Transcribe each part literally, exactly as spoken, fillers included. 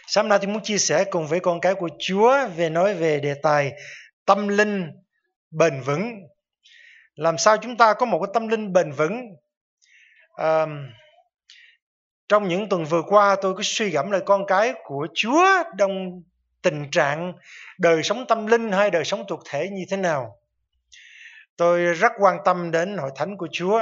Sáng nay tôi muốn chia sẻ cùng với con cái của Chúa về nói về đề tài tâm linh bền vững. Làm sao chúng ta có một cái tâm linh bền vững? À, trong những tuần vừa qua tôi có suy gẫm lại con cái của Chúa trong tình trạng đời sống tâm linh hay đời sống thuộc thể như thế nào. Tôi rất quan tâm đến hội thánh của Chúa.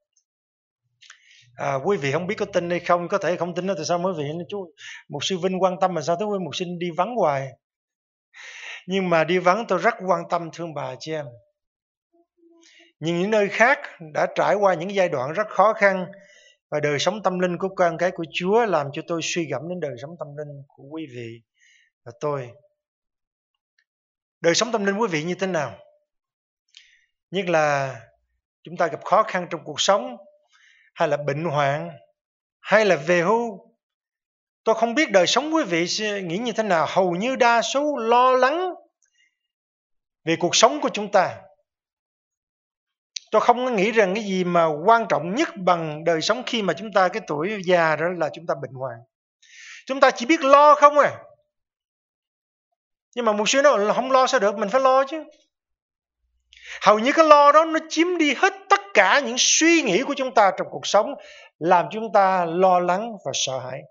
À, quý vị không biết có tin hay không, có thể không tin đó, tại sao mấy vị chú mục sư Vinh quan tâm mà sao tới quý mục sư đi vắng hoài. Nhưng mà đi vắng tôi rất quan tâm thương bà chị em. Nhưng những nơi khác đã trải qua những giai đoạn rất khó khăn, và đời sống tâm linh của con cái của Chúa làm cho tôi suy gẫm đến đời sống tâm linh của quý vị và tôi. Đời sống tâm linh quý vị như thế nào? Nhất là chúng ta gặp khó khăn trong cuộc sống, hay là bệnh hoạn, hay là về hưu. Tôi không biết đời sống quý vị nghĩ như thế nào. Hầu như đa số lo lắng về cuộc sống của chúng ta. Tôi không nghĩ rằng cái gì mà quan trọng nhất bằng đời sống khi mà chúng ta cái tuổi già đó là chúng ta bệnh hoạn. Chúng ta chỉ biết lo không à. Nhưng mà mục sư nói là không lo sao được, mình phải lo chứ. Hầu như cái lo đó nó chiếm đi hết tất cả những suy nghĩ của chúng ta trong cuộc sống, làm chúng ta lo lắng và sợ hãi.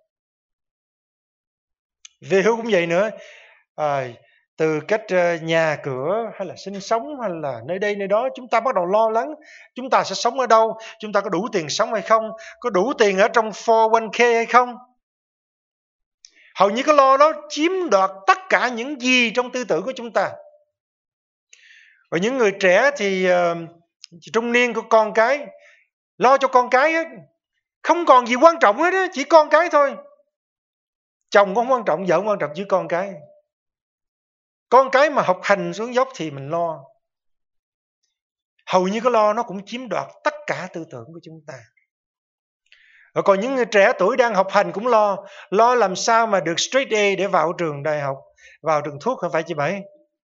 Về hưu cũng vậy nữa. À, từ cách nhà cửa hay là sinh sống hay là nơi đây nơi đó, chúng ta bắt đầu lo lắng. Chúng ta sẽ sống ở đâu? Chúng ta có đủ tiền sống hay không? Có đủ tiền ở trong four one k hay không? Hầu như cái lo đó chiếm đoạt tất cả những gì trong tư tưởng của chúng ta. Và những người trẻ thì uh, trung niên của con cái, lo cho con cái hết. Không còn gì quan trọng hết á, chỉ con cái thôi. Chồng cũng không quan trọng, vợ không quan trọng, chỉ con cái. Con cái mà học hành xuống dốc thì mình lo. Hầu như cái lo nó cũng chiếm đoạt tất cả tư tưởng của chúng ta. Rồi còn những người trẻ tuổi đang học hành cũng lo. Lo làm sao mà được straight A để vào trường đại học, vào trường thuốc, không phải chị Bảy.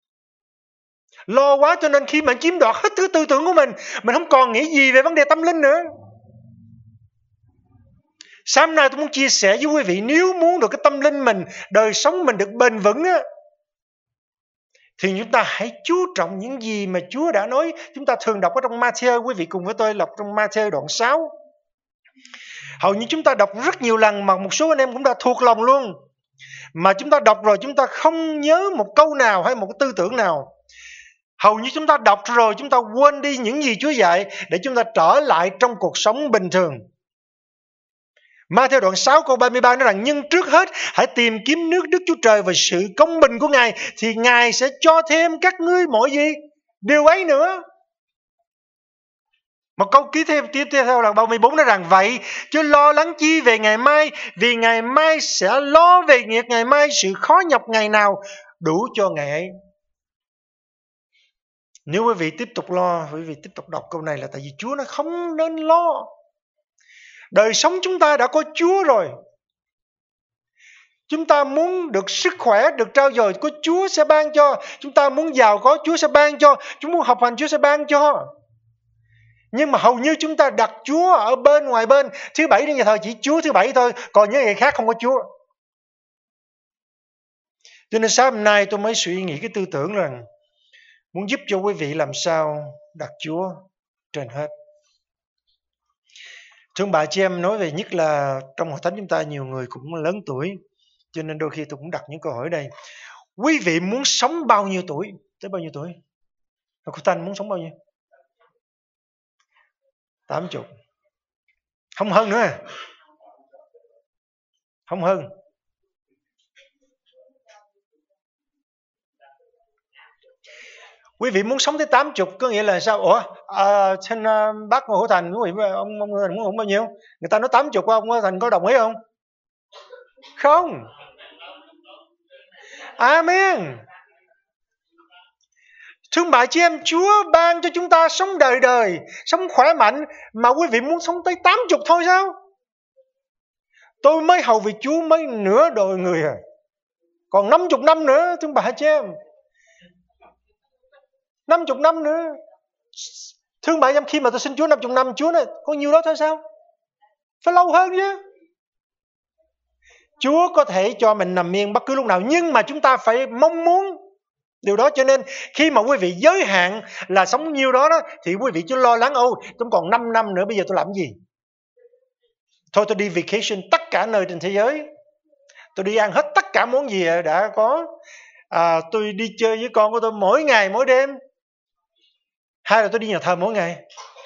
Lo quá cho nên khi mà chiếm đoạt hết thứ tư tưởng của mình, mình không còn nghĩ gì về vấn đề tâm linh nữa. Sáng nay tôi muốn chia sẻ với quý vị, nếu muốn được cái tâm linh mình, đời sống mình được bền vững á, thì chúng ta hãy chú trọng những gì mà Chúa đã nói. Chúng ta thường đọc ở trong Ma-thi-ơ. Quý vị cùng với tôi đọc trong Ma-thi-ơ đoạn sáu. Hầu như chúng ta đọc rất nhiều lần mà một số anh em cũng đã thuộc lòng luôn. Mà chúng ta đọc rồi chúng ta không nhớ một câu nào hay một cái tư tưởng nào. Hầu như chúng ta đọc rồi chúng ta quên đi những gì Chúa dạy để chúng ta trở lại trong cuộc sống bình thường. Ma-thi-ơ đoạn sáu câu ba mươi ba nói rằng: nhưng trước hết hãy tìm kiếm nước Đức Chúa Trời và sự công bình của Ngài, thì Ngài sẽ cho thêm các ngươi mọi gì điều ấy nữa. Một câu ký thêm tiếp theo là ba mươi bốn nói rằng: vậy chứ lo lắng chi về ngày mai, vì ngày mai sẽ lo về việc ngày mai, sự khó nhọc ngày nào đủ cho ngày ấy. Nếu quý vị tiếp tục lo, quý vị tiếp tục đọc câu này là tại vì Chúa nó không nên lo. Đời sống chúng ta đã có Chúa rồi. Chúng ta muốn được sức khỏe, được trao dồi, có Chúa sẽ ban cho. Chúng ta muốn giàu có, Chúa sẽ ban cho. Chúng muốn học hành, Chúa sẽ ban cho. Nhưng mà hầu như chúng ta đặt Chúa ở bên ngoài bên. Thứ bảy đến nhà thờ chỉ Chúa thứ bảy thôi, còn những ngày khác không có Chúa. Cho nên sáng hôm nay tôi mới suy nghĩ cái tư tưởng rằng muốn giúp cho quý vị làm sao đặt Chúa trên hết. Thương bà chị em, nói về nhất là trong hội thánh chúng ta nhiều người cũng lớn tuổi, cho nên đôi khi tôi cũng đặt những câu hỏi đây. Quý vị muốn sống bao nhiêu tuổi? Tới bao nhiêu tuổi? Cô Thanh muốn sống bao nhiêu? tám mươi. Không hơn nữa. Không hơn. Quý vị muốn sống tới tám mươi có nghĩa là sao? Ủa, à, xin uh, bác Ngô Hữu Thành, quý vị, ông, ông, ông muốn bao nhiêu? Người ta nói tám mươi, ông Ngô Hữu Thành có đồng ý không? Không. Amen. Thương bà chị em, Chúa ban cho chúng ta sống đời đời, sống khỏe mạnh, mà quý vị muốn sống tới tám mươi thôi sao? Tôi mới hầu việc Chúa mới nửa đời người à. Còn năm mươi năm nữa, thương bà chị em. năm mươi năm nữa. Thương bà em, khi mà tôi xin Chúa năm mươi năm, Chúa nói có nhiêu đó thôi sao? Phải lâu hơn chứ. Chúa có thể cho mình nằm yên bất cứ lúc nào, nhưng mà chúng ta phải mong muốn điều đó. Cho nên khi mà quý vị giới hạn là sống nhiêu đó, đó thì quý vị chứ lo lắng, ô tôi còn năm năm nữa, bây giờ tôi làm gì? Thôi tôi đi vacation tất cả nơi trên thế giới, tôi đi ăn hết tất cả món gì đã có, à, tôi đi chơi với con của tôi mỗi ngày mỗi đêm, hay là tôi đi nhà thờ mỗi ngày.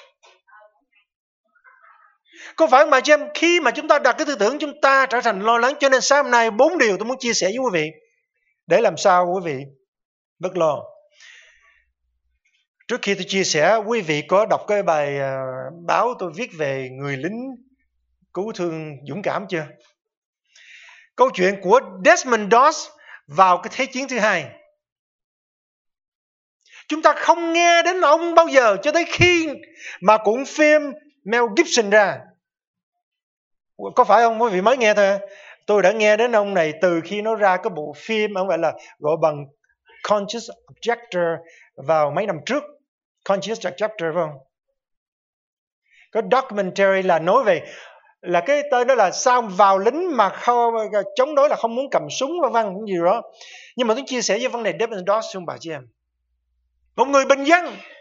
Có phải mà chị em, khi mà chúng ta đặt cái tư tưởng chúng ta trở thành lo lắng. Cho nên sáng hôm nay bốn điều tôi muốn chia sẻ với quý vị để làm sao quý vị bớt lo. Trước khi tôi chia sẻ, quý vị có đọc cái bài uh, báo tôi viết về người lính cứu thương dũng cảm chưa? Câu chuyện của Desmond Doss vào cái Thế chiến thứ hai. Chúng ta không nghe đến ông bao giờ cho tới khi mà cuộn phim Mel Gibson ra. Có phải không? Quý vị mới nghe thôi. Tôi đã nghe đến ông này từ khi nó ra cái bộ phim, ông gọi là gọi bằng Conscious Objector vào mấy năm trước. Conscious Objector phải không? Cái documentary là nói về, là cái tên đó là sao vào lính mà không, chống đối là không muốn cầm súng vân vân cái gì đó. Nhưng mà tôi chia sẻ với vấn đề Desmond Doss không bà chị em. Một người bình dân,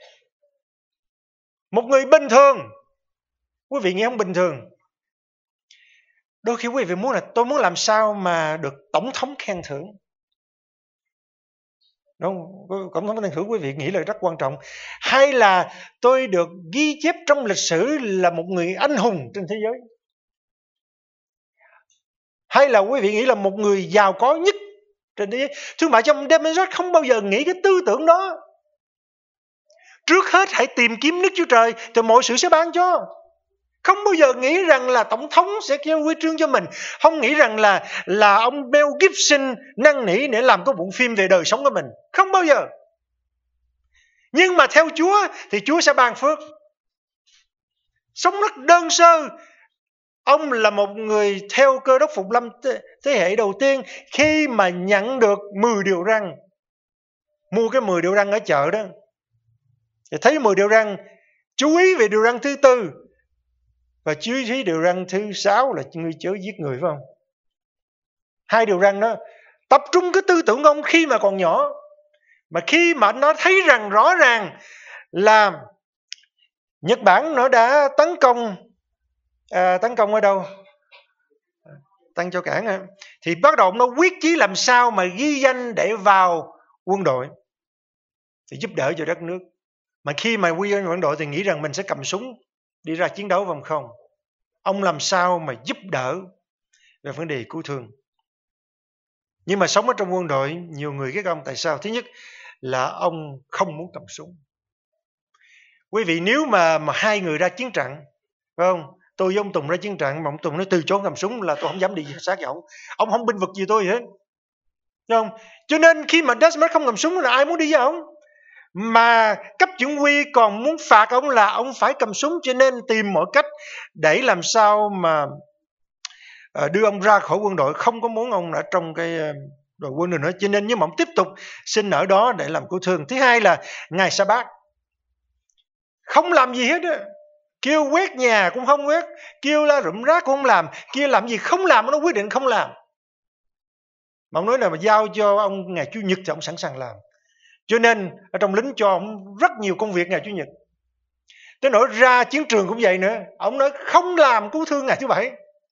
một người bình thường. Quý vị nghe không bình thường. Đôi khi quý vị muốn là tôi muốn làm sao mà được tổng thống khen thưởng. Đúng không? Tổng thống khen thưởng quý vị nghĩ là rất quan trọng. Hay là tôi được ghi chép trong lịch sử là một người anh hùng trên thế giới. Hay là quý vị nghĩ là một người giàu có nhất trên thế giới. Thưa mà trong Desmond Doss không bao giờ nghĩ cái tư tưởng đó. Trước hết hãy tìm kiếm Đức Chúa Trời, thì mọi sự sẽ ban cho. Không bao giờ nghĩ rằng là tổng thống sẽ kêu huy chương cho mình. Không nghĩ rằng là là ông Mel Gibson năn nỉ để làm cái bộ phim về đời sống của mình. Không bao giờ. Nhưng mà theo Chúa thì Chúa sẽ ban phước. Sống rất đơn sơ. Ông là một người theo Cơ Đốc Phục Lâm thế hệ đầu tiên khi mà nhận được mười điều răn. Mua cái mười điều răn ở chợ đó. Thì thấy mười điều răn, chú ý về điều răn thứ tư. Và chú ý điều răn thứ sáu là ngươi chớ giết người, phải không? Hai điều răn đó tập trung cái tư tưởng của ông khi mà còn nhỏ. Mà khi mà nó thấy rằng rõ ràng là Nhật Bản nó đã tấn công, à, tấn công ở đâu? Tăng Châu Cảng à. Thì bắt đầu nó quyết chí làm sao mà ghi danh để vào quân đội, thì giúp đỡ cho đất nước. Mà khi mà quy dân quân đội thì nghĩ rằng mình sẽ cầm súng đi ra chiến đấu, vòng không. Ông làm sao mà giúp đỡ về vấn đề cứu thương. Nhưng mà sống ở trong quân đội, nhiều người ghét ông tại sao? Thứ nhất là ông không muốn cầm súng. Quý vị nếu mà mà hai người ra chiến trận, phải không? Tôi với ông Tùng ra chiến trận mà ông Tùng nói từ chối cầm súng là tôi không dám đi sát với ông. Ông không binh vực gì tôi hết. Đúng không? Cho nên khi mà Desmond không cầm súng là ai muốn đi với ông? Mà cấp chỉ huy còn muốn phạt ông là ông phải cầm súng. Cho nên tìm mọi cách để làm sao mà đưa ông ra khỏi quân đội, không có muốn ông ở trong cái đội quân nữa. Cho nên nhưng mà ông tiếp tục xin ở đó để làm cứu thương. Thứ hai là ngày sa bát không làm gì hết á. Kêu quét nhà cũng không quét, kêu la rụm rác cũng không làm, kêu làm gì không làm, nó quyết định không làm. Mà ông nói là mà giao cho ông ngày Chủ nhật thì ông sẵn sàng làm. Cho nên ở trong lính cho ông rất nhiều công việc ngày Chủ nhật. Tới nỗi ra chiến trường cũng vậy nữa. Ông nói không làm cứu thương ngày thứ bảy.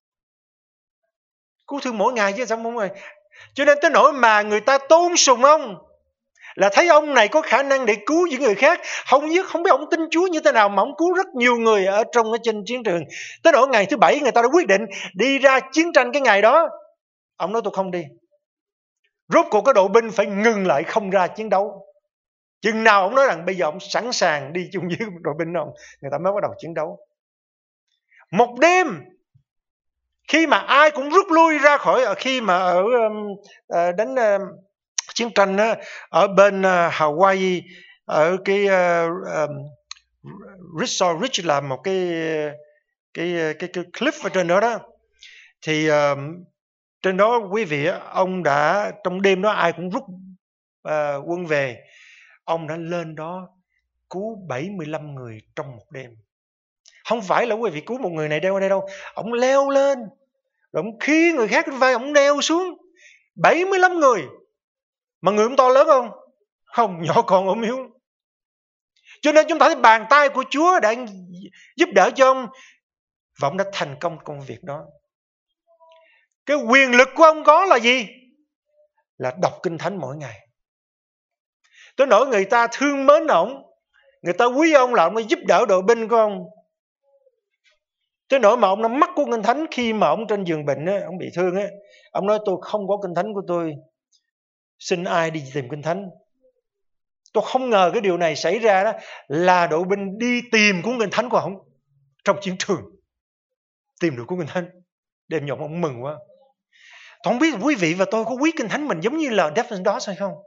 Cứu thương mỗi ngày chứ sao không rồi. Cho nên tới nỗi mà người ta tôn sùng ông, là thấy ông này có khả năng để cứu những người khác. Không biết, không biết ông tin Chúa như thế nào mà ông cứu rất nhiều người ở trong cái trên chiến trường. Tới nỗi ngày thứ bảy người ta đã quyết định đi ra chiến tranh cái ngày đó. Ông nói tôi không đi. Rốt cuộc cái đội binh phải ngừng lại không ra chiến đấu. Chừng nào ông nói rằng bây giờ ông sẵn sàng đi chung với đội binh ông, người ta mới bắt đầu chiến đấu. Một đêm khi mà ai cũng rút lui ra khỏi, khi mà ở uh, đánh uh, chiến tranh uh, ở bên uh, Hawaii, ở cái uh, um, Resort Ridge là một cái cái cái, cái cliff ở trên đó đó. Thì uh, trên đó quý vị, ông đã trong đêm đó ai cũng rút uh, quân về. Ông đã lên đó cứu bảy mươi lăm người trong một đêm. Không phải là quý vị cứu một người này đeo ở đây đâu. Ông leo lên rồi ông khi người khác trên vai ông đeo xuống. bảy mươi lăm người. Mà người ông to lớn không? Không, nhỏ con ốm yếu. Cho nên chúng ta thấy bàn tay của Chúa đã giúp đỡ cho ông, và ông đã thành công công việc đó. Cái quyền lực của ông có là gì? Là đọc Kinh Thánh mỗi ngày. Tới nỗi người ta thương mến ông, người ta quý ông là ông đã giúp đỡ đội binh của ông. Tới nỗi mà ông đã mắc cuốn Kinh Thánh khi mà ông trên giường bệnh, ông bị thương. Ông nói tôi không có Kinh Thánh của tôi, xin ai đi tìm Kinh Thánh. Tôi không ngờ cái điều này xảy ra đó là đội binh đi tìm cuốn Kinh Thánh của ông trong chiến trường. Tìm được cuốn Kinh Thánh. Đêm nhộn ông mừng quá. Tôi không biết quý vị và tôi có quý Kinh Thánh mình giống như là Desmond Doss hay không?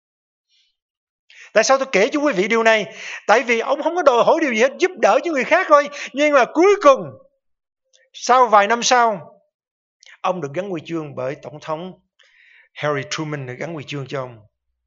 Tại sao tôi kể cho quý vị điều này? Tại vì ông không có đòi hỏi điều gì hết, giúp đỡ cho người khác thôi. Nhưng mà cuối cùng, sau vài năm sau, ông được gắn huy chương bởi Tổng thống Harry Truman, được gắn huy chương cho ông.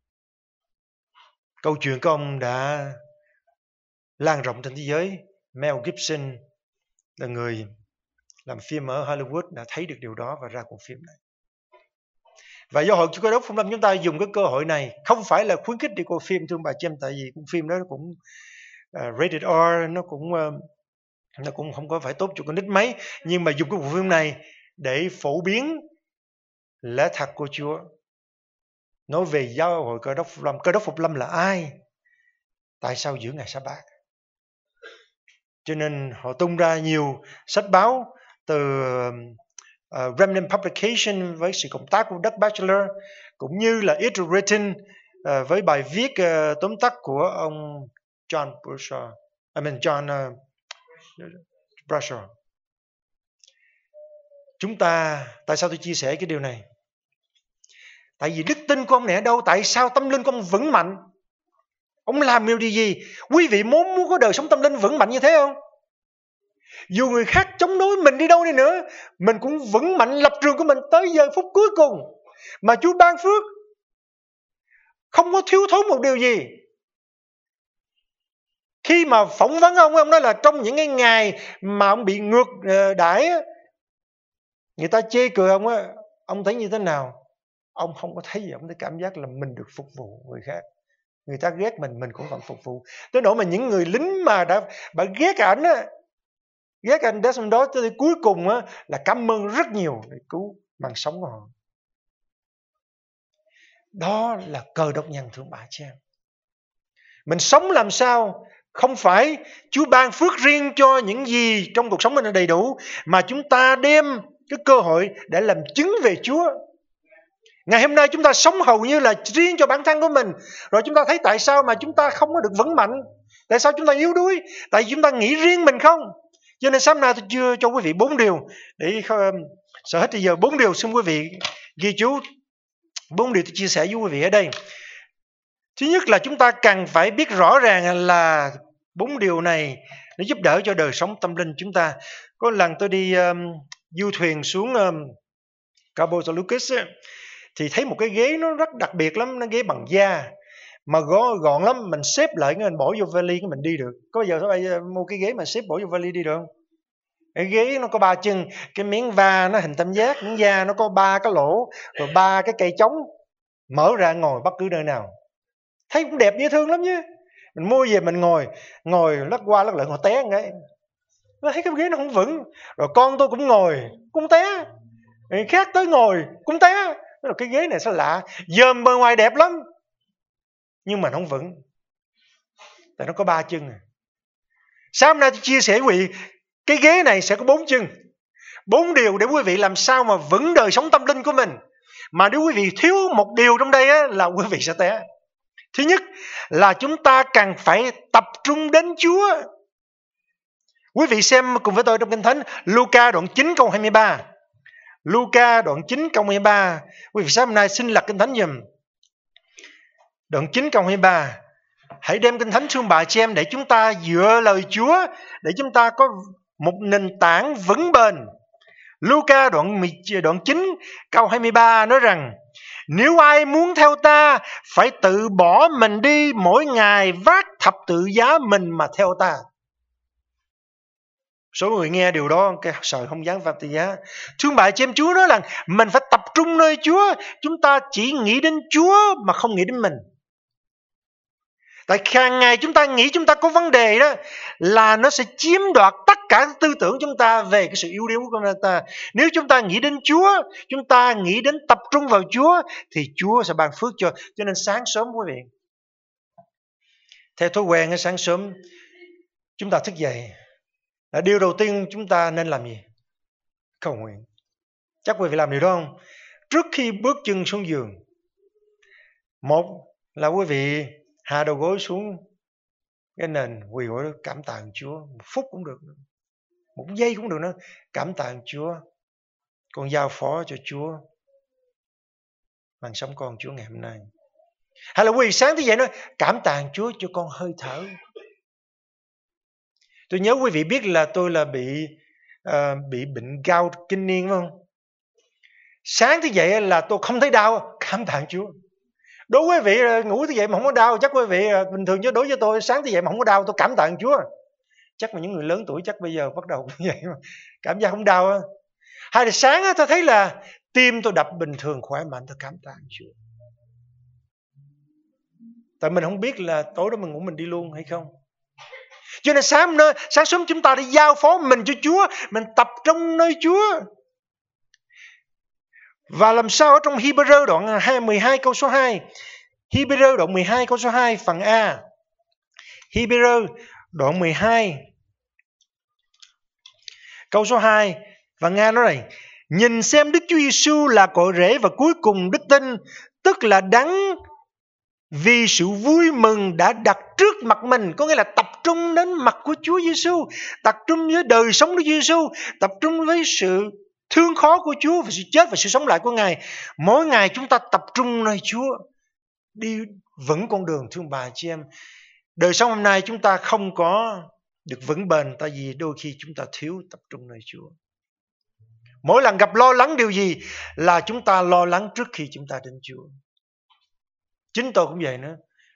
Câu chuyện của ông đã lan rộng trên thế giới. Mel Gibson là người làm phim ở Hollywood đã thấy được điều đó và ra cuộc phim này. Và do Hội Cơ Đốc Phục Lâm chúng ta dùng cái cơ hội này, không phải là khuyến khích đi coi phim thưa bà chị em, tại vì con phim đó cũng uh, rated R, nó cũng uh, nó cũng không có phải tốt cho con nít mấy, nhưng mà dùng cái bộ phim này để phổ biến lẽ thật của Chúa, nói về giáo hội Cơ Đốc Phục Lâm. Cơ Đốc Phục Lâm là ai? Tại sao giữ ngày Sa-bát? Cho nên họ tung ra nhiều sách báo từ uh, Remnant Publication với sự cộng tác của Doug Batchelor, cũng như là It Written uh, với bài viết uh, tóm tắt của ông John Bradshaw, I mean John uh, Bradshaw. Chúng ta, tại sao tôi chia sẻ cái điều này? Tại vì đức tin của ông này ở đâu? Tại sao tâm linh của ông vững mạnh? Ông làm điều gì? Quý vị muốn muốn có đời sống tâm linh vững mạnh như thế không? Dù người khác chống đối mình đi đâu đi nữa, mình cũng vững mạnh lập trường của mình tới giờ phút cuối cùng mà Chúa ban phước. Không có thiếu thốn một điều gì. Khi mà phỏng vấn ông, ông nói là trong những cái ngày mà ông bị ngược đãi, người ta chê cười ông á, ông thấy như thế nào? Ông không có thấy gì, ông thấy cảm giác là mình được phục vụ người khác. Người ta ghét mình, mình cũng vẫn phục vụ. Tới nỗi mà những người lính mà đã bà ghét ảnh á, ghét anh Desmond đó, tới cuối cùng á, là cảm ơn rất nhiều để cứu mạng sống của họ. Đó là Cơ Đốc nhân, thưa bà chị em. Mình sống làm sao không phải Chúa ban phước riêng cho những gì trong cuộc sống mình là đầy đủ, mà chúng ta đem cái cơ hội để làm chứng về Chúa. Ngày hôm nay chúng ta sống hầu như là riêng cho bản thân của mình. Rồi chúng ta thấy tại sao mà chúng ta không có được vững mạnh? Tại sao chúng ta yếu đuối? Tại vì chúng ta nghĩ riêng mình không? Cho nên sáng nay tôi chưa cho quý vị bốn điều. Để sợ hết bây giờ bốn điều, xin quý vị ghi chú. Bốn điều tôi chia sẻ với quý vị ở đây. Thứ nhất là chúng ta cần phải biết rõ ràng là bốn điều này nó giúp đỡ cho đời sống tâm linh chúng ta. Có lần tôi đi um, du thuyền xuống um, Cabo San Lucas ấy, thì thấy một cái ghế nó rất đặc biệt lắm, nó ghế bằng da mà gọn, gọn lắm, mình xếp lại mình bỏ vô vali cái mình đi được. Có bao giờ các mua cái ghế mà xếp bỏ vô vali đi được không? Cái ghế nó có ba chân, cái miếng va nó hình tam giác, miếng da nó có ba cái lỗ, rồi ba cái cây chống, mở ra ngồi bất cứ nơi nào. Thấy cũng đẹp dễ thương lắm chứ. Mình mua về mình ngồi, ngồi lắc qua lắc lại ngồi té một cái. Nó thấy cái ghế nó không vững. Rồi con tôi cũng ngồi, cũng té. Người khác tới ngồi, cũng té. Rồi cái ghế này sao lạ, dòm bề ngoài đẹp lắm, nhưng mà nó không vững. Tại nó có ba chân. Sáng hôm nay tôi chia sẻ với quý vị, cái ghế này sẽ có bốn chân. Bốn điều để quý vị làm sao mà vững đời sống tâm linh của mình. Mà nếu quý vị thiếu một điều trong đây á, là quý vị sẽ té. Thứ nhất là chúng ta cần phải tập trung đến Chúa. Quý vị xem cùng với tôi trong Kinh Thánh Luca đoạn chín câu hai mươi ba. Luca đoạn chín câu hai mươi ba. Quý vị sáng hôm nay xin lật Kinh Thánh giùm. Đoạn chín câu hai mươi ba. Hãy đem Kinh Thánh xuống bà chị em để chúng ta dựa lời Chúa, để chúng ta có một nền tảng vững bền. Luca đoạn, đoạn chín câu hai mươi ba nói rằng: nếu ai muốn theo ta, phải tự bỏ mình đi, mỗi ngày vác thập tự giá mình mà theo ta. Số người nghe điều đó cái sợ không dám phạm tội giá. Thương bà chị em, Chúa nói là mình phải tập trung nơi Chúa. Chúng ta chỉ nghĩ đến Chúa mà không nghĩ đến mình. Tại càng ngày chúng ta nghĩ chúng ta có vấn đề đó, là nó sẽ chiếm đoạt tất cả tư tưởng chúng ta về cái sự yếu đuối của chúng ta. Nếu chúng ta nghĩ đến Chúa, chúng ta nghĩ đến tập trung vào Chúa, thì Chúa sẽ ban phước cho. Cho nên sáng sớm quý vị, theo thói quen sáng sớm chúng ta thức dậy, điều đầu tiên chúng ta nên làm gì? Cầu nguyện. Chắc quý vị làm điều đó không? Trước khi bước chân xuống giường, một là quý vị hạ đầu gối xuống cái nền, quỳ gối cảm tạ Chúa. Một phút cũng được, một giây cũng được nữa. Cảm tạ Chúa, con giao phó cho Chúa bằng sống con Chúa ngày hôm nay. Hay là quý vị sáng thức dậy nói cảm tạ Chúa cho con hơi thở. Tôi nhớ quý vị biết là tôi là bị uh, bị bệnh gout kinh niên, phải không? Sáng thức dậy là tôi không thấy đau, cảm tạ Chúa. Đối với quý vị ngủ thức dậy mà không có đau, chắc quý vị bình thường, chứ đối với tôi sáng thức dậy mà không có đau, tôi cảm tạ Chúa. Chắc là những người lớn tuổi chắc bây giờ bắt đầu như vậy mà cảm giác không đau. Hay là sáng tôi thấy là tim tôi đập bình thường khỏe mạnh, tôi cảm tạ Chúa. Tại mình không biết là tối đó mình ngủ mình đi luôn hay không. Cho nên sáng nơi sáng sớm chúng ta đi giao phó mình cho Chúa, mình tập trung nơi Chúa. Và làm sao ở trong Hebrew đoạn mười hai câu số hai, Hebrew đoạn mười hai câu số hai phần A, Hebrew đoạn mười hai câu số hai phần A nói này: nhìn xem Đức Chúa Giêsu là cội rễ và cuối cùng đức tin, tức là đấng vì sự vui mừng đã đặt trước mặt mình. Có nghĩa là tập trung đến mặt của Chúa Giêsu, tập trung với đời sống của Chúa Giêsu, tập trung với sự thương khó của Chúa và sự chết và sự sống lại của Ngài. Mỗi ngày chúng ta tập trung nơi Chúa, đi vững con đường. Thương bà chị em, đời sống hôm nay chúng ta không có được vững bền, tại vì đôi khi chúng ta thiếu tập trung nơi Chúa. Mỗi lần gặp lo lắng điều gì là chúng ta lo lắng trước khi chúng ta đến Chúa. Chính tôi cũng vậy nữa.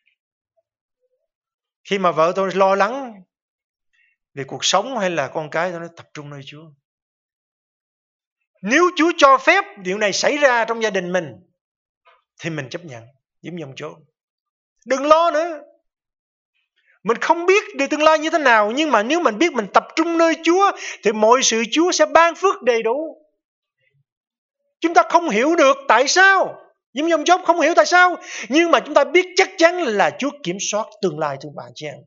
Khi mà vợ tôi lo lắng về cuộc sống hay là con cái, tôi nói tập trung nơi Chúa. Nếu Chúa cho phép điều này xảy ra trong gia đình mình thì mình chấp nhận, giống như ông Chốt. Đừng lo nữa. Mình không biết điều tương lai như thế nào, nhưng mà nếu mình biết mình tập trung nơi Chúa thì mọi sự Chúa sẽ ban phước đầy đủ. Chúng ta không hiểu được tại sao, giống như ông Chốt không hiểu tại sao, nhưng mà chúng ta biết chắc chắn là Chúa kiểm soát tương lai, thưa bạn chị em.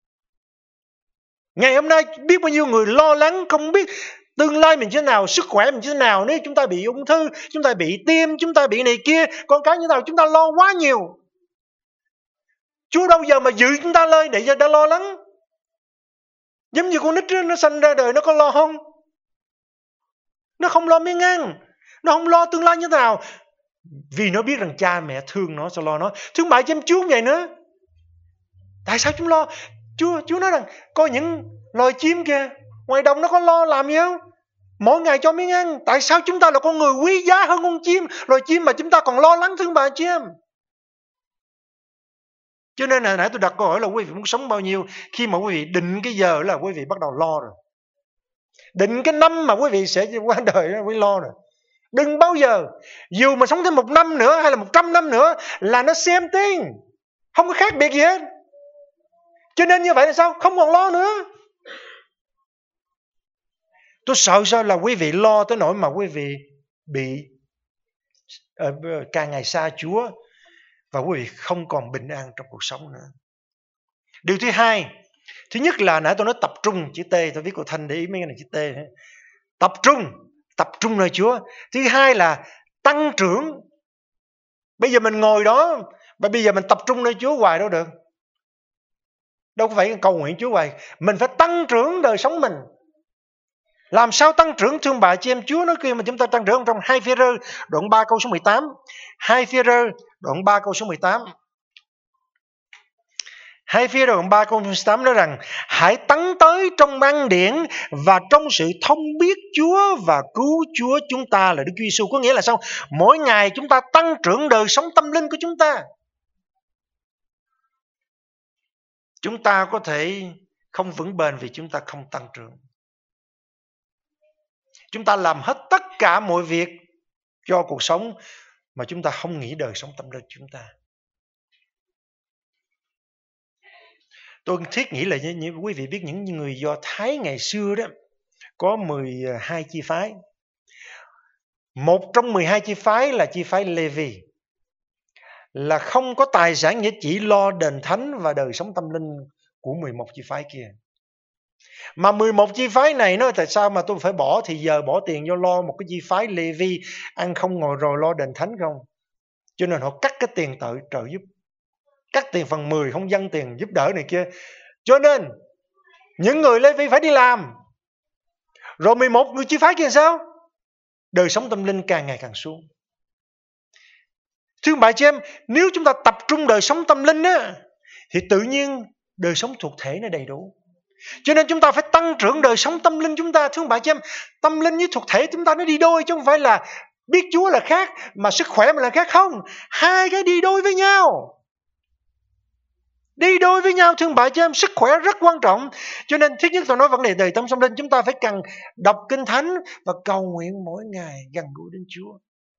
Ngày hôm nay biết bao nhiêu người lo lắng, không biết tương lai mình như thế nào, sức khỏe mình như thế nào. Nếu chúng ta bị ung thư, chúng ta bị tim, chúng ta bị này kia, con cái như thế nào, chúng ta lo quá nhiều. Chúa đâu giờ mà giữ chúng ta lên để cho ta lo lắng. Giống như con nít đó, nó sanh ra đời nó có lo không? Nó không lo miếng ăn, nó không lo tương lai như thế nào, vì nó biết rằng cha mẹ thương nó sẽ lo nó. Thương bà cho em Chúa vậy nữa. Tại sao chúng lo? Chúa Chúa nói rằng coi những loài chim kìa, ngoài đồng nó có lo làm gì không? Mỗi ngày cho miếng ăn. Tại sao chúng ta là con người quý giá hơn con chim, loài chim mà chúng ta còn lo lắng, thương bà chị em? Cho nên là nãy tôi đặt câu hỏi là quý vị muốn sống bao nhiêu, khi mà quý vị định cái giờ là quý vị bắt đầu lo rồi. Định cái năm mà quý vị sẽ qua đời là quý vị lo rồi. Đừng bao giờ, dù mà sống thêm một năm nữa hay là một trăm năm nữa là nó same thing, không có khác biệt gì hết. Cho nên như vậy là sao? Không còn lo nữa. Tôi sợ sao là quý vị lo tới nỗi mà quý vị bị uh, càng ngày xa Chúa và quý vị không còn bình an trong cuộc sống nữa. Điều thứ hai, thứ nhất là nãy tôi nói tập trung, chữ T, tôi viết của Thanh để ý mấy cái này chữ T. Tập trung, tập trung nơi Chúa. Thứ hai là tăng trưởng. Bây giờ mình ngồi đó, và bây giờ mình tập trung nơi Chúa hoài đâu được. Đâu có phải cầu nguyện Chúa hoài. Mình phải tăng trưởng đời sống mình. Làm sao tăng trưởng, thương bà chị em? Chúa nói kia mà chúng ta tăng trưởng trong hai Phi-e-rơ đoạn ba câu số mười tám. hai Phi-e-rơ đoạn ba câu số mười tám. hai Phi-e-rơ đoạn ba câu số mười tám nói rằng hãy tấn tới trong ân điển và trong sự thông biết Chúa và cứu Chúa chúng ta là Đức Chúa Giêsu. Có nghĩa là sao? Mỗi ngày chúng ta tăng trưởng đời sống tâm linh của chúng ta. Chúng ta có thể không vững bền vì chúng ta không tăng trưởng. Chúng ta làm hết tất cả mọi việc cho cuộc sống mà chúng ta không nghĩ đời sống tâm linh chúng ta. Tôi thiết nghĩ là như, như quý vị biết, những người Do Thái ngày xưa đó có mười hai chi phái. Một trong mười hai chi phái là chi phái Lê-vi, là không có tài sản gì, chỉ lo đền thánh và đời sống tâm linh của mười một chi phái kia. Mà mười một chi phái này nói tại sao mà tôi phải bỏ, thì giờ bỏ tiền vô lo một cái chi phái Lê-vi ăn không ngồi rồi lo đền thánh không. Cho nên họ cắt cái tiền trợ, trợ giúp, cắt tiền phần mười, không dâng tiền giúp đỡ này kia. Cho nên những người Lê-vi phải đi làm. Rồi mười một người chi phái kia sao? Đời sống tâm linh càng ngày càng xuống. Thưa bà chị em, nếu chúng ta tập trung đời sống tâm linh á, thì tự nhiên đời sống thuộc thể nó đầy đủ. Cho nên chúng ta phải tăng trưởng đời sống tâm linh chúng ta. Thưa bà chị em, tâm linh với thuộc thể chúng ta nó đi đôi, chứ không phải là biết Chúa là khác mà sức khỏe mà là khác. Không, hai cái đi đôi với nhau. Đi đôi với nhau, thưa bà chị em, sức khỏe rất quan trọng. Cho nên thứ nhất tôi nói vấn đề đời tâm tâm linh, chúng ta phải cần đọc kinh thánh và cầu nguyện mỗi ngày gần gũi đến Chúa,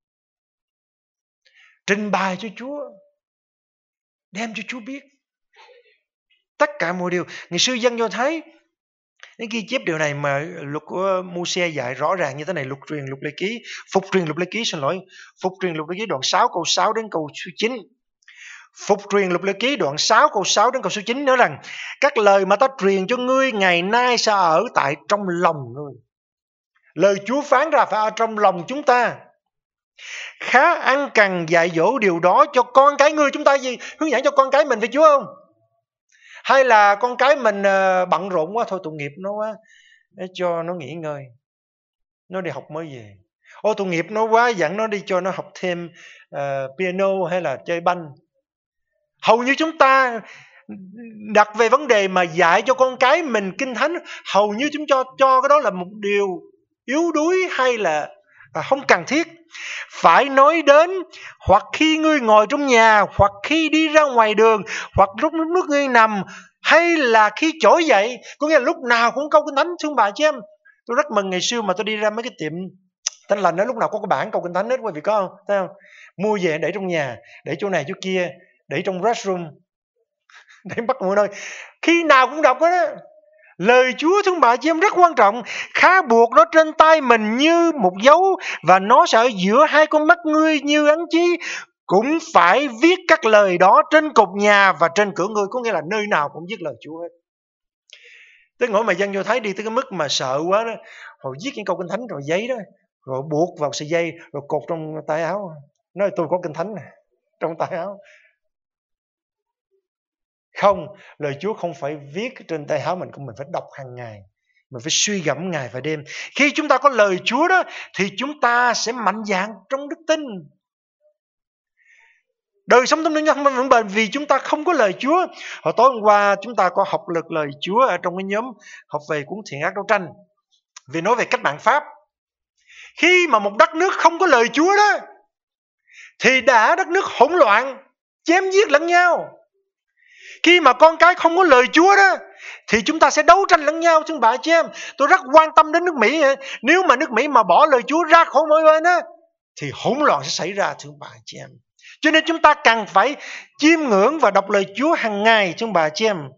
trình bày cho Chúa, đem cho Chúa biết tất cả mọi điều. Ngày xưa dân Do Thái nó ghi chép điều này mà luật của Mô-se dạy rõ ràng như thế này. Luật truyền luật lệ ký, phục truyền luật lệ ký xin lỗi, phục truyền luật lệ ký đoạn sáu câu sáu đến câu số chín. Phục truyền luật lệ ký đoạn sáu câu sáu đến câu số chín nói rằng: các lời mà ta truyền cho ngươi ngày nay sẽ ở tại trong lòng ngươi. Lời Chúa phán ra phải ở trong lòng chúng ta. Khá ăn cần dạy dỗ điều đó cho con cái ngươi. Chúng ta gì hướng dẫn cho con cái mình phải Chúa không? Hay là con cái mình bận rộn quá, thôi tội nghiệp nó quá, để cho nó nghỉ ngơi, nó đi học mới về. Ô tội nghiệp nó quá, dẫn nó đi cho nó học thêm uh, piano hay là chơi banh. Hầu như chúng ta đặt về vấn đề mà dạy cho con cái mình kinh thánh, hầu như chúng cho cho cái đó là một điều yếu đuối hay là à, không cần thiết. Phải nói đến hoặc khi ngươi ngồi trong nhà, hoặc khi đi ra ngoài đường, hoặc lúc lúc ngươi nằm, hay là khi trỗi dậy. Có nghĩa là lúc nào cũng câu kinh thánh. Thưa bà chị em, tôi rất mừng ngày xưa mà tôi đi ra mấy cái tiệm Tin Lành đó, lúc nào có cái bảng câu kinh thánh hết, quý vị có không? Thấy không? Mua về để trong nhà, để chỗ này chỗ kia, để trong restroom, để bắt mọi nơi, khi nào cũng đọc đó. Lời Chúa thương bà chị em rất quan trọng. Khá buộc nó trên tay mình như một dấu, và nó sẽ ở giữa hai con mắt ngươi như ấn chí. Cũng phải viết các lời đó trên cột nhà và trên cửa ngươi. Có nghĩa là nơi nào cũng viết lời Chúa hết. Tới ngồi mà dân Do Thái đi tới cái mức mà sợ quá đó, họ viết những câu kinh thánh rồi giấy đó, rồi buộc vào sợi dây, rồi cột trong tay áo. Nói tôi có kinh thánh này trong tay áo. Không, lời Chúa không phải viết trên tay áo mình, mình phải đọc hàng ngày, mình phải suy gẫm ngày và đêm. Khi chúng ta có lời Chúa đó, thì chúng ta sẽ mạnh dạn trong đức tin. Đời sống tâm linh không vững bền vì chúng ta không có lời Chúa. Hồi tối hôm qua chúng ta có học lực lời Chúa ở trong cái nhóm học về cuốn Thiện Ác Đấu Tranh, vì nói về cách mạng Pháp. Khi mà một đất nước không có lời Chúa đó, thì đã đất nước hỗn loạn, chém giết lẫn nhau. Khi mà con cái không có lời Chúa đó, thì chúng ta sẽ đấu tranh lẫn nhau. Thưa bà chị em, tôi rất quan tâm đến nước Mỹ. Nếu mà nước Mỹ mà bỏ lời Chúa ra khỏi mỗi bên á, thì hỗn loạn sẽ xảy ra, thưa bà chị em. Cho nên chúng ta cần phải chiêm ngưỡng và đọc lời Chúa hàng ngày, thưa bà chị em.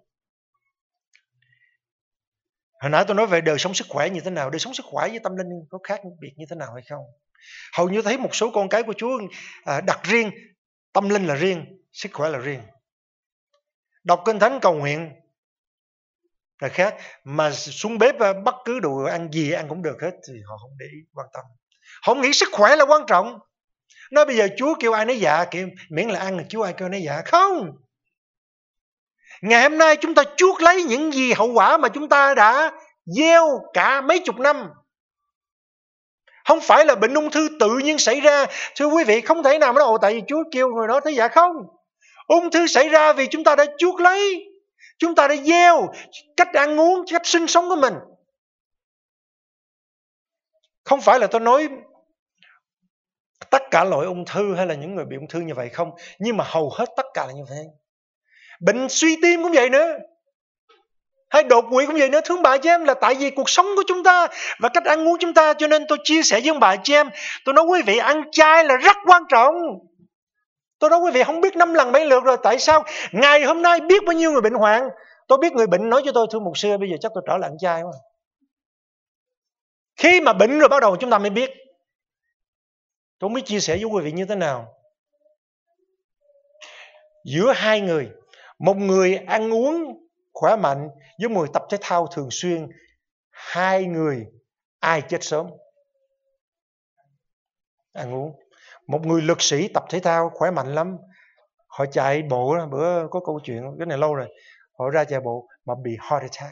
Hồi nãy tôi nói về đời sống sức khỏe như thế nào. Đời sống sức khỏe với tâm linh có khác biệt như thế nào hay không? Hầu như thấy một số con cái của Chúa đặt riêng, tâm linh là riêng, sức khỏe là riêng. Đọc kinh thánh cầu nguyện là khác, mà xuống bếp bất cứ đồ ăn gì ăn cũng được hết thì họ không để ý, quan tâm. Họ không nghĩ sức khỏe là quan trọng. Nói bây giờ Chúa kêu ai nấy dạ, kêu miễn là ăn, Chúa ai kêu nấy dạ. Không. Ngày hôm nay chúng ta chuốc lấy những gì hậu quả mà chúng ta đã gieo cả mấy chục năm. Không phải là bệnh ung thư tự nhiên xảy ra. Thưa quý vị, không thể nào nói ồ tại vì Chúa kêu người đó thấy dạ. Không. Ung thư xảy ra vì chúng ta đã chuốc lấy, chúng ta đã gieo cách ăn uống, cách sinh sống của mình. Không phải là tôi nói tất cả loại ung thư hay là những người bị ung thư như vậy không, nhưng mà hầu hết tất cả là như vậy. Bệnh suy tim cũng vậy nữa. Hay đột quỵ cũng vậy nữa, thương bà chị em, là tại vì cuộc sống của chúng ta và cách ăn uống chúng ta. Cho nên tôi chia sẻ với ông bà chị em, tôi nói quý vị, ăn chay là rất quan trọng. Tôi nói quý vị không biết năm lần bảy lượt rồi. Tại sao ngày hôm nay biết bao nhiêu người bệnh hoạn. Tôi biết người bệnh nói cho tôi, thưa mục sư, bây giờ chắc tôi trở lại ăn chay quá. Khi mà bệnh rồi bắt đầu chúng ta mới biết. Tôi không biết chia sẻ với quý vị như thế nào. Giữa hai người, một người ăn uống khỏe mạnh với một người tập thể thao thường xuyên, hai người ai chết sớm? Ăn uống. Một người lực sĩ tập thể thao khỏe mạnh lắm, họ chạy bộ, bữa có câu chuyện, cái này lâu rồi, họ ra chạy bộ mà bị heart attack.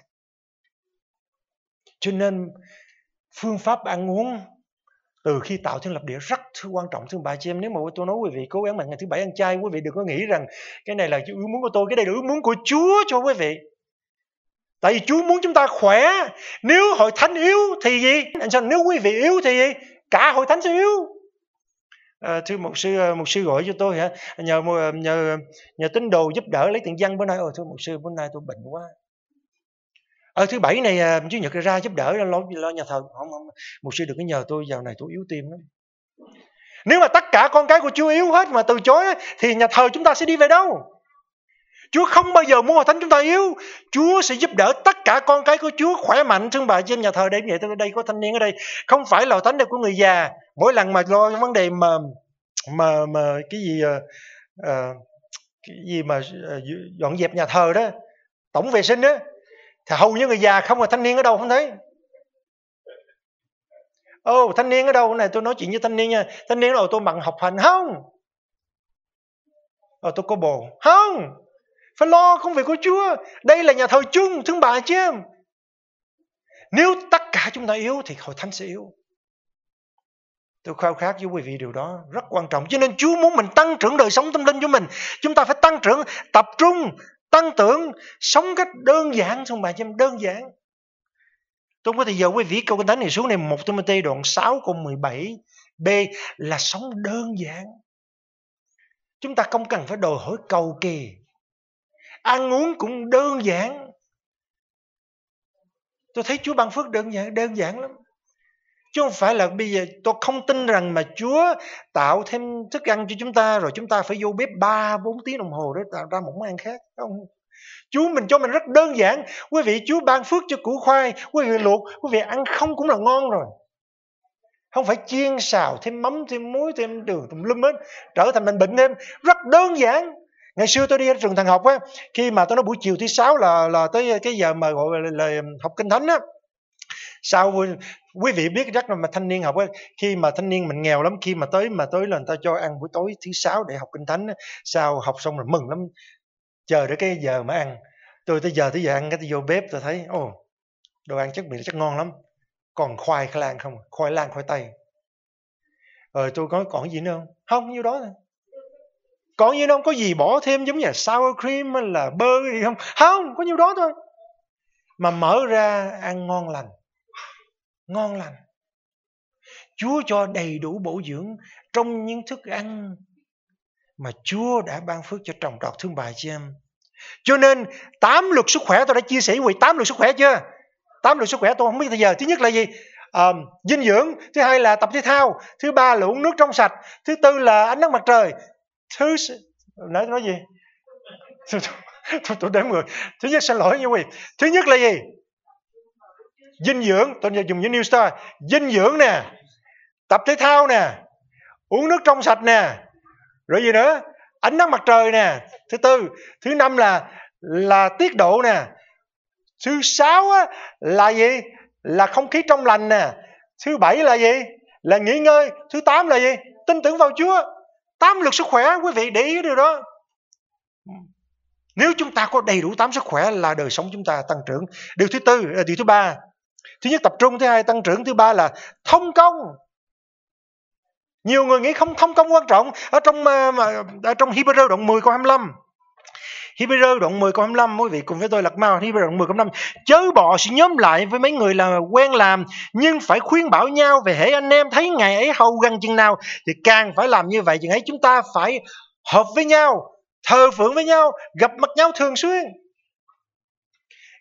Cho nên phương pháp ăn uống từ khi tạo thiên lập địa rất quan trọng, thưa bà chị em. Nếu mà tôi nói quý vị cố gắng bằng ngày thứ bảy ăn chay, quý vị đừng có nghĩ rằng cái này là ước muốn của tôi, cái này là ước muốn của Chúa cho quý vị. Tại vì Chúa muốn chúng ta khỏe. Nếu hội thánh yếu thì gì? Nếu quý vị yếu thì gì? Cả hội thánh sẽ yếu. À, thưa mục sư, mục sư gọi cho tôi hả? Nhờ nhờ nhờ tín đồ giúp đỡ lấy tiền dân bữa nay. Ồ, thưa mục sư, bữa nay tôi bệnh quá. Ờ, thứ bảy này Chủ nhật ra giúp đỡ lo, lo nhà thờ. Không, không, mục sư đừng có nhờ tôi, giờ này tôi yếu tim lắm. Nếu mà tất cả con cái của Chúa yếu hết mà từ chối thì nhà thờ chúng ta sẽ đi về đâu? Chúa không bao giờ muốn hội thánh chúng ta yếu. Chúa sẽ giúp đỡ tất cả con cái của Chúa khỏe mạnh. Thương bà trên nhà thờ đây vậy, tôi đây có thanh niên ở đây, không phải là hội thánh này của người già. Mỗi lần mà lo vấn đề mà mà mà cái gì uh, uh, cái gì mà uh, dọn dẹp nhà thờ đó, tổng vệ sinh đó, thì hầu như người già không, là thanh niên ở đâu không thấy. Ồ, thanh niên ở đâu? Này tôi nói chuyện với thanh niên nha. Thanh niên ở đâu? Tôi bằng học hành không? Ờ, tôi có bồ không? Phải lo công việc của Chúa. Đây là nhà thờ chung, thương bà chứ em. Nếu tất cả chúng ta yếu thì hội thánh sẽ yếu. Tôi khao khát với quý vị điều đó rất quan trọng. Cho nên Chúa muốn mình tăng trưởng đời sống tâm linh của mình. Chúng ta phải tăng trưởng, tập trung, tăng trưởng, sống cách đơn giản, thương bà chứ em, đơn giản. Tôi không có thời giờ quý vị câu kinh thánh này xuống này, một Timôthê đoạn sáu câu mười bảy b là sống đơn giản. Chúng ta không cần phải đòi hỏi cầu kỳ. Ăn uống cũng đơn giản. Tôi thấy Chúa ban phước đơn giản, đơn giản lắm. Chứ không phải là bây giờ tôi không tin rằng mà Chúa tạo thêm thức ăn cho chúng ta rồi chúng ta phải vô bếp ba bốn tiếng đồng hồ để tạo ra một món ăn khác. Không. Chúa mình cho mình rất đơn giản. Quý vị, Chúa ban phước cho củ khoai, quý vị luộc, quý vị ăn không cũng là ngon rồi. Không phải chiên xào thêm mắm, thêm muối, thêm đường, tùm lum hết, trở thành mình bệnh thêm. Rất đơn giản. Ngày xưa tôi đi ở trường thần học á, khi mà tôi nói buổi chiều thứ sáu là là tới cái giờ mà gọi là, là, là học kinh thánh á. Sao quý vị biết chắc là mà thanh niên học á, khi mà thanh niên mình nghèo lắm, khi mà tới mà tới là người ta cho ăn buổi tối thứ sáu để học kinh thánh á, sao học xong rồi mừng lắm, chờ đến cái giờ mà ăn. Tôi tới giờ tới giờ ăn cái tôi vô bếp tôi thấy ồ, đồ ăn chắc bị chắc ngon lắm, còn khoai khoai lang không, khoai lang khoai tây. Rồi tôi nói còn gì nữa không? Không, nhiêu đó thôi. Còn gì đâu, có gì bỏ thêm giống như là sour cream hay là bơ gì không? Không, có nhiêu đó thôi. Mà mở ra ăn ngon lành. Ngon lành. Chúa cho đầy đủ bổ dưỡng trong những thức ăn mà Chúa đã ban phước cho trồng trọt, thương bà chị em. Cho nên tám luật sức khỏe tôi đã chia sẻ với quý vị, tám luật sức khỏe chưa? Tám luật sức khỏe tôi không biết bây giờ. Thứ nhất là gì? À, dinh dưỡng. Thứ hai là tập thể thao. Thứ ba là uống nước trong sạch. Thứ tư là ánh nắng mặt trời. Thứ nói nói gì? Tôi, tôi đếm người. Thứ nhất, xin lỗi nha quý vị. Thứ nhất là gì? Dinh dưỡng. Tôi dùng như New Star. Dinh dưỡng nè, tập thể thao nè, uống nước trong sạch nè, rồi gì nữa? Ánh nắng mặt trời nè. Thứ tư. Thứ năm là là tiết độ nè. Thứ sáu á, là gì? Là không khí trong lành nè. Thứ bảy là gì? Là nghỉ ngơi. Thứ tám là gì? Tin tưởng vào Chúa. Tám luật sức khỏe, quý vị để ý điều đó. Nếu chúng ta có đầy đủ tám sức khỏe là đời sống chúng ta tăng trưởng. Điều thứ tư, điều thứ ba. Thứ nhất tập trung, thứ hai tăng trưởng, thứ ba là thông công. Nhiều người nghĩ không thông công quan trọng. Ở trong ở trong Hebrew đoạn mười câu hai mươi lăm. Hebrew đoạn mười câu hai mươi lăm, quý vị cùng với tôi lật mau. Hebrew đoạn mười câu hai mươi lăm. Chớ bỏ sự nhóm lại với mấy người là quen làm, nhưng phải khuyên bảo nhau về hễ anh em thấy ngày ấy hầu gần chừng nào thì càng phải làm như vậy. Chừng ấy chúng ta phải hợp với nhau, thờ phượng với nhau, gặp mặt nhau thường xuyên.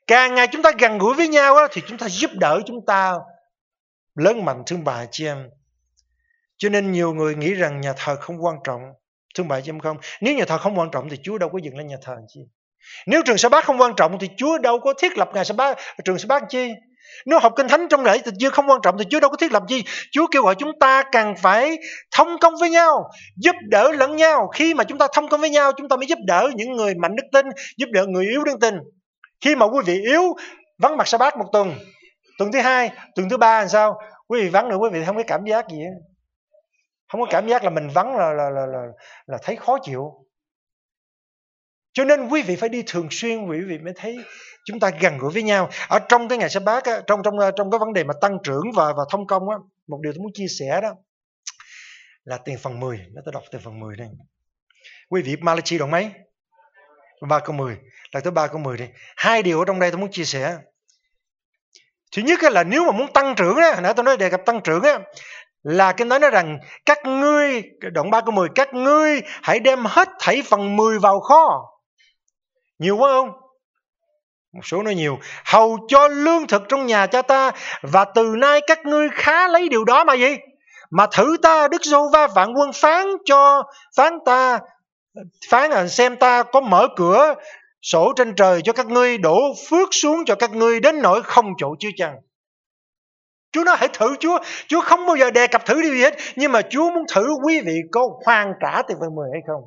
Càng ngày chúng ta gần gũi với nhau á, thì chúng ta giúp đỡ chúng ta lớn mạnh, thương bà chị em. Cho nên nhiều người nghĩ rằng nhà thờ không quan trọng. Thương bà chị em không? Nếu nhà thờ không quan trọng thì Chúa đâu có dựng lên nhà thờ chi. Nếu trường sa bát không quan trọng thì Chúa đâu có thiết lập ngày sa bát, trường sa bát chi. Nếu học kinh thánh trong lễ tự chưa không quan trọng thì Chúa đâu có thiết lập chi. Chúa kêu gọi chúng ta cần phải thông công với nhau, giúp đỡ lẫn nhau. Khi mà chúng ta thông công với nhau, chúng ta mới giúp đỡ những người mạnh đức tin, giúp đỡ người yếu đức tin. Khi mà quý vị yếu vắng mặt sa bát một tuần, tuần thứ hai, tuần thứ ba làm sao? Quý vị vắng nữa quý vị không có cảm giác gì hết. Không có cảm giác là mình vắng là là là là, là thấy khó chịu. Cho nên quý vị phải đi thường xuyên, quý vị mới thấy chúng ta gần gũi với nhau. Ở trong cái ngày sa bát á, trong trong trong cái vấn đề mà tăng trưởng và và thông công á, một điều tôi muốn chia sẻ đó là tiền phần mười. Nó tôi đọc tiền phần mười đây. Quý vị Malachi đoạn mấy? ba câu mười. Là tới ba câu mười đi. Hai điều ở trong đây tôi muốn chia sẻ. Thứ nhất là nếu mà muốn tăng trưởng á, hồi nãy tôi nói đề cập tăng trưởng á, là kinh nói nói rằng các ngươi, đoạn ba câu mười, các ngươi hãy đem hết thảy phần mười vào kho. Nhiều quá không? Một số nói nhiều. Hầu cho lương thực trong nhà cha ta, và từ nay các ngươi khá lấy điều đó mà gì? Mà thử ta, Đức Giê-hô-va vạn quân phán cho, phán ta, phán là xem ta có mở cửa sổ trên trời cho các ngươi, đổ phước xuống cho các ngươi đến nỗi không chỗ chứa chăng. Chúa nói hãy thử Chúa. Chúa không bao giờ đề cập thử điều gì hết, nhưng mà Chúa muốn thử quý vị có hoàn trả tiền phần mười hay không.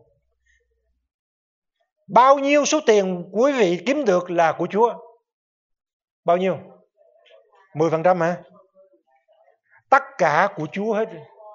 Bao nhiêu số tiền quý vị kiếm được là của Chúa? Bao nhiêu? mười phần trăm hả? Tất cả của Chúa hết.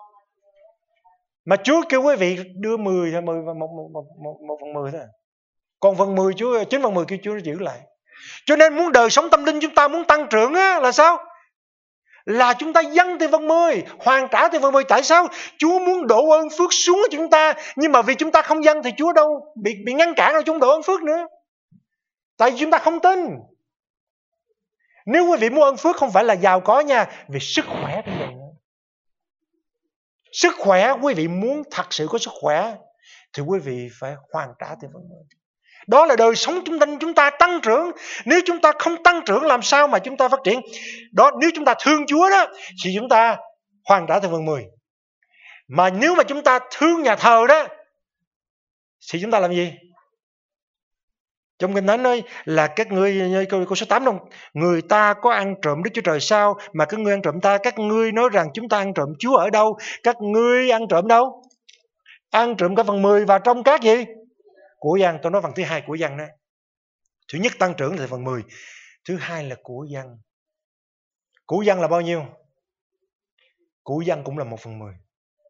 Mà Chúa kêu quý vị đưa mười hay mười một, một, một, một, một phần mười thôi. Còn phần mười Chúa, chín phần mười kêu Chúa giữ lại. Cho nên muốn đời sống tâm linh chúng ta muốn tăng trưởng á, là sao? Là chúng ta dâng tiền phần mười, hoàn trả tiền phần mười. Tại sao? Chúa muốn đổ ơn phước xuống cho chúng ta, nhưng mà vì chúng ta không dâng thì Chúa đâu bị bị ngăn cản rồi chúng đổ ơn phước nữa. Tại vì chúng ta không tin. Nếu quý vị muốn ơn phước không phải là giàu có nha, vì sức khỏe cũng vậy nữa. Sức khỏe, quý vị muốn thật sự có sức khỏe thì quý vị phải hoàn trả tiền phần mười. Đó là đời sống chúng ta, chúng ta tăng trưởng. Nếu chúng ta không tăng trưởng làm sao mà chúng ta phát triển? Đó, nếu chúng ta thương Chúa đó thì chúng ta hoàn trả tiền phần mười. Mà nếu mà chúng ta thương nhà thờ đó thì chúng ta làm gì? Trong kinh thánh nói là các ngươi, câu, câu số tám đâu, người ta có ăn trộm Đức Chúa Trời sao mà các ngươi ăn trộm ta? Các ngươi nói rằng chúng ta ăn trộm Chúa ở đâu? Các ngươi ăn trộm đâu? Ăn trộm cả phần mười và trong các gì? Của dân. Tôi nói phần thứ hai của dân đó. Thứ nhất tăng trưởng là phần mười. Thứ hai là của dân. Của dân là bao nhiêu? Của dân cũng là một phần mười.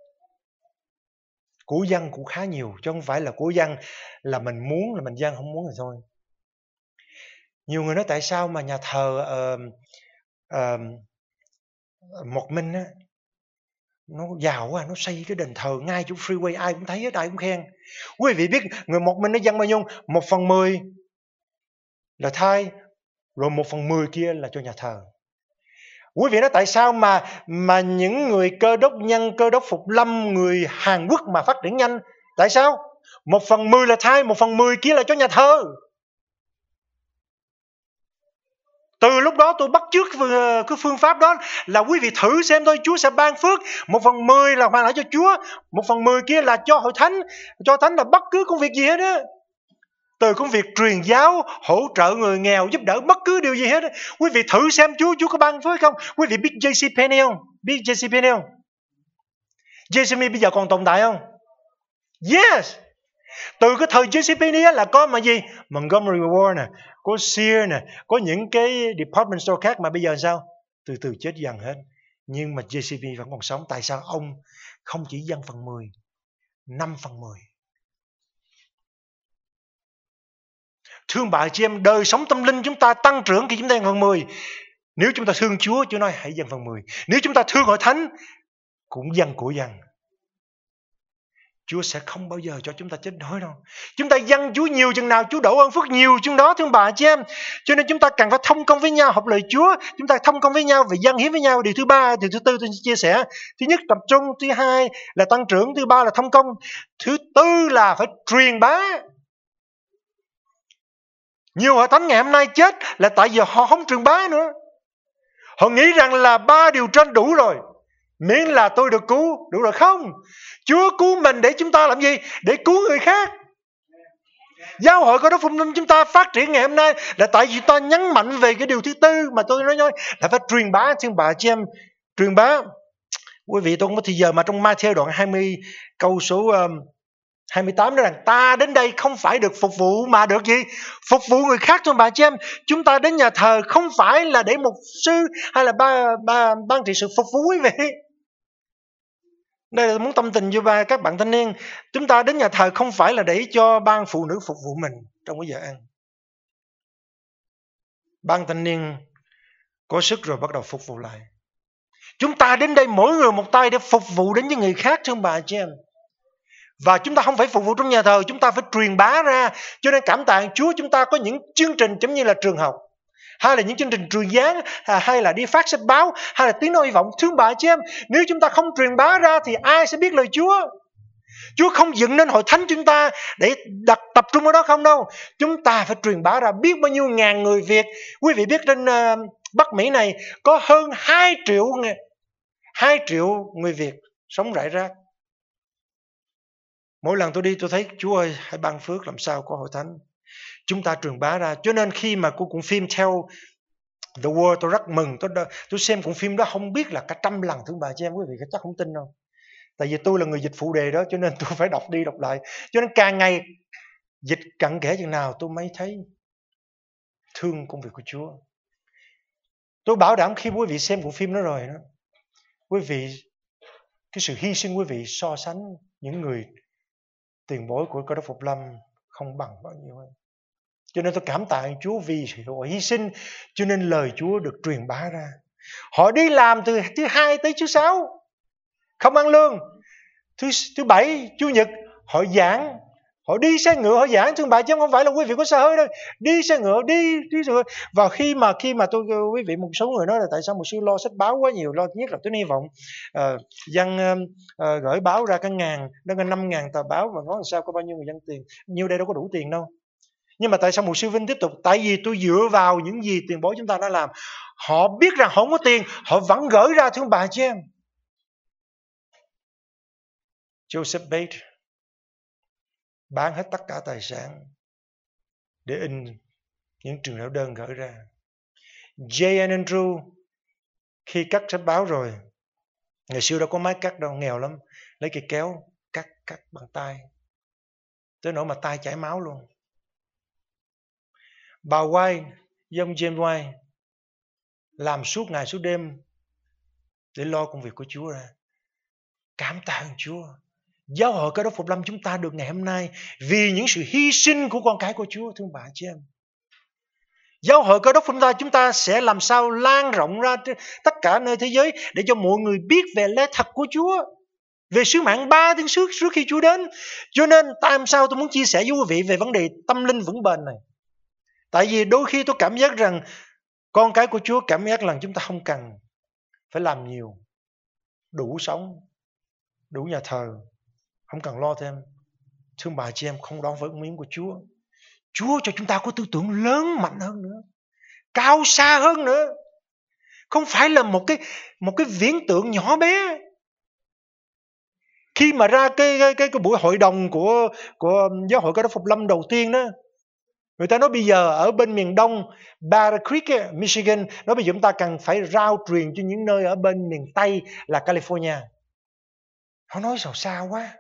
Của dân cũng khá nhiều, chứ không phải là của dân là mình muốn là mình dân, không muốn là thôi. Nhiều người nói tại sao mà nhà thờ uh, uh, Một Minh á, nó giàu quá, nó xây cái đền thờ ngay chỗ freeway, ai cũng thấy hết, ai cũng khen. Quý vị biết người Một Minh nó dân bao nhiêu? Một phần mười là thai, rồi một phần mười kia là cho nhà thờ. Quý vị nói tại sao mà mà những người Cơ Đốc nhân, Cơ Đốc Phục Lâm, người Hàn Quốc mà phát triển nhanh? Tại sao? Một phần mười là thai, một phần mười kia là cho nhà thờ. Từ lúc đó tôi bắt chước cái phương pháp đó là quý vị thử xem thôi, Chúa sẽ ban phước. Một phần mười là hoàn lại cho Chúa, một phần mười kia là cho hội thánh. Cho thánh là bất cứ công việc gì hết á. Từ công việc truyền giáo, hỗ trợ người nghèo, giúp đỡ bất cứ điều gì hết á. Quý vị thử xem Chúa, Chúa có ban phước không? Quý vị biết J C Penney không? Biết J C Penney không? J C Penney bây giờ còn tồn tại không? Yes! Từ cái thời J C Penney là có mà gì? Montgomery Ward nè, có Sears nè, có những cái department store khác mà bây giờ sao? Từ từ chết dần hết. Nhưng mà J C Penney vẫn còn sống. Tại sao ông không chỉ dâng phần mười, năm phần mười? Thương bà chị em, đời sống tâm linh chúng ta tăng trưởng khi chúng ta dâng phần mười. Nếu chúng ta thương Chúa, Chúa nói hãy dâng phần mười. Nếu chúng ta thương hội thánh, cũng dâng của dâng. Chúa sẽ không bao giờ cho chúng ta chết đói đâu. Chúng ta dâng Chúa nhiều chừng nào, Chúa đổ ơn phước nhiều chừng đó, thương bà chị em. Cho nên chúng ta cần phải thông công với nhau, học lời Chúa. Chúng ta thông công với nhau và dâng hiến với nhau. Điều thứ ba, điều thứ tư tôi chia sẻ. Thứ nhất tập trung, thứ hai là tăng trưởng, thứ ba là thông công, thứ tư là phải truyền bá. Nhiều hội thánh ngày hôm nay chết là tại vì họ không truyền bá nữa. Họ nghĩ rằng là ba điều trên đủ rồi, miễn là tôi được cứu, đủ rồi. Không, Chúa cứu mình để chúng ta làm gì? Để cứu người khác. Giáo hội Cơ Đốc Phục Lâm chúng ta phát triển ngày hôm nay là tại vì ta nhấn mạnh về cái điều thứ tư mà tôi nói, nói là phải truyền bá. Thưa bà chị em, truyền bá. Quý vị, tôi không có thời giờ mà trong Ma-thi-ơ đoạn hai mươi câu số um, hai mươi tám nói rằng ta đến đây không phải được phục vụ mà được gì? Phục vụ người khác. Thưa bà chị em, chúng ta đến nhà thờ không phải là để mục sư hay là ba, ba, ban trị sự phục vụ quý vị. Đây là muốn tâm tình cho ba các bạn thanh niên. Chúng ta đến nhà thờ không phải là để cho ban phụ nữ phục vụ mình trong cái giờ ăn. Ban thanh niên có sức rồi bắt đầu phục vụ lại. Chúng ta đến đây mỗi người một tay để phục vụ đến với người khác, thưa bà chị em. Và chúng ta không phải phục vụ trong nhà thờ, chúng ta phải truyền bá ra. Cho nên cảm tạ Chúa, chúng ta có những chương trình giống như là trường học, hay là những chương trình truyền giảng, hay là đi phát sách báo, hay là tiếng nói hy vọng. Thưa bà chị em, nếu chúng ta không truyền bá ra thì ai sẽ biết lời Chúa? Chúa không dựng nên hội thánh chúng ta để đặt tập trung ở đó không đâu. Chúng ta phải truyền bá ra. Biết bao nhiêu ngàn người Việt. Quý vị biết trên uh, Bắc Mỹ này có hơn hai triệu hai triệu người Việt sống rải rác. Mỗi lần tôi đi tôi thấy Chúa ơi, hãy ban phước làm sao có hội thánh. Chúng ta truyền bá ra. Cho nên khi mà cô cuộn phim theo The World, tôi rất mừng. Tôi, tôi xem cuộn phim đó không biết là cả trăm lần, thưa bà chị em. Quý vị chắc không tin đâu. Tại vì tôi là người dịch phụ đề đó, cho nên tôi phải đọc đi đọc lại. Cho nên càng ngày dịch cặn kẽ chừng nào tôi mới thấy thương công việc của Chúa. Tôi bảo đảm khi quý vị xem cuộn phim đó rồi đó, quý vị, cái sự hy sinh quý vị so sánh những người tiền bối của Cơ Đốc Phục Lâm không bằng bao nhiêu hết. Cho nên tôi cảm tạ Chúa vì sự hy sinh, cho nên lời Chúa được truyền bá ra. Họ đi làm từ thứ hai tới thứ sáu, không ăn lương. Thứ, thứ bảy, chủ nhật họ giảng, họ đi xe ngựa họ giảng. Thưa bà chứ không phải là quý vị có xe hơi đâu, đi xe ngựa, đi đi rồi. Và khi mà khi mà tôi quý vị, một số người nói là tại sao một sư lo sách báo quá nhiều, lo nhất là tôi hy vọng uh, dân uh, gửi báo ra cả ngàn, nó có năm ngàn tờ báo, và nói làm sao có bao nhiêu người dân tiền, nhiêu đây đâu có đủ tiền đâu. Nhưng mà tại sao một sư Vinh tiếp tục? Tại vì tôi dựa vào những gì tiền bối chúng ta đã làm. Họ biết rằng họ không có tiền, họ vẫn gửi ra. Thưa bà chứ em, Joseph Bates bán hết tất cả tài sản để in những trường đạo đơn gửi ra. J and Andrew khi cắt sách báo rồi, ngày xưa đâu có máy cắt đâu, nghèo lắm, lấy cây kéo cắt cắt bằng tay, tới nỗi mà tay chảy máu luôn. Bà White, ông James White làm suốt ngày suốt đêm để lo công việc của Chúa ra. Cảm tạ ơn Chúa. Giáo hội Cơ Đốc Phục Lâm chúng ta được ngày hôm nay vì những sự hy sinh của con cái của Chúa, thưa bà chị em. Giáo hội Cơ Đốc Phục Lâm chúng ta sẽ làm sao lan rộng ra tất cả nơi thế giới để cho mọi người biết về lẽ thật của Chúa, về sứ mạng ba tiếng trước trước khi Chúa đến. Cho nên tại sao tôi muốn chia sẻ với quý vị về vấn đề tâm linh vững bền này? Tại vì đôi khi tôi cảm giác rằng con cái của Chúa cảm giác rằng chúng ta không cần phải làm nhiều, đủ sống, đủ nhà thờ, không cần lo thêm. Thưa bà chị em, không đó với ơn miếng của Chúa. Chúa cho chúng ta có tư tưởng lớn mạnh hơn nữa, cao xa hơn nữa. Không phải là một cái một cái viễn tượng nhỏ bé. Khi mà ra cái cái cái, cái buổi hội đồng của của giáo hội Cơ Đốc Phục Lâm đầu tiên đó, người ta nói bây giờ ở bên miền đông Bear Creek, Michigan, nói bây giờ chúng ta cần phải rao truyền cho những nơi ở bên miền Tây là California. Họ nói sao xa quá.